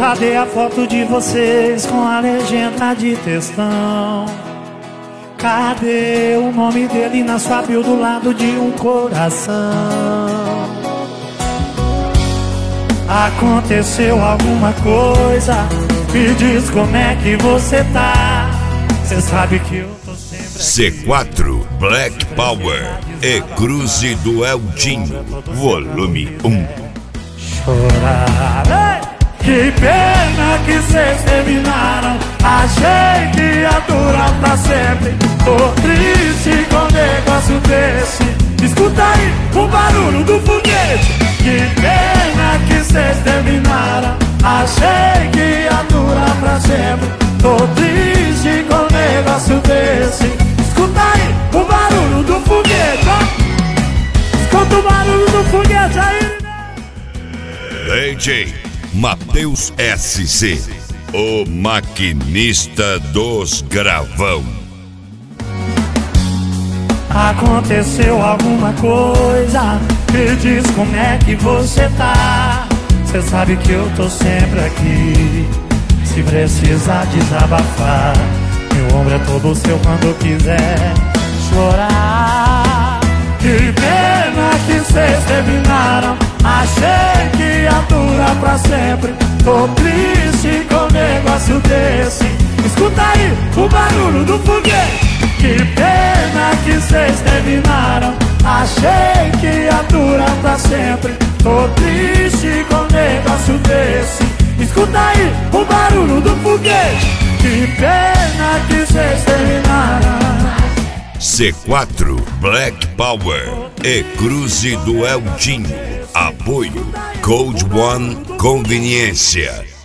Cadê a foto de vocês com a legenda de textão? Cadê o nome dele na sua bio do lado de um coração? Aconteceu alguma coisa? Me diz como é que você tá. Cê sabe que eu tô sempre C4 Black Power e Cruze do Eltinho, volume 1. Chorar. Que pena que cês terminaram. Achei que ia durar pra sempre. Tô triste com um negócio desse. Escuta aí o barulho do foguete. Que pena que cês terminaram. Achei que ia durar pra sempre. Tô triste com um negócio desse. Escuta aí o barulho do foguete, ó. Escuta o barulho do foguete aí. DJ Matheus SC, o maquinista dos gravão. Aconteceu alguma coisa? Me diz como é que você tá. Cê sabe que eu tô sempre aqui. Se precisar desabafar, meu ombro é todo seu quando quiser chorar. Que pena que cês terminaram. Achei que ia durar pra sempre. Tô triste com um negócio desse. Escuta aí o barulho do foguete. Que pena que cês terminaram. Achei que ia durar pra sempre. Tô triste com um negócio desse. Escuta aí o barulho do foguete. Que pena que cês terminaram. C4 Black Power e Cruze do Eltinho. Apoio Code One Conveniência.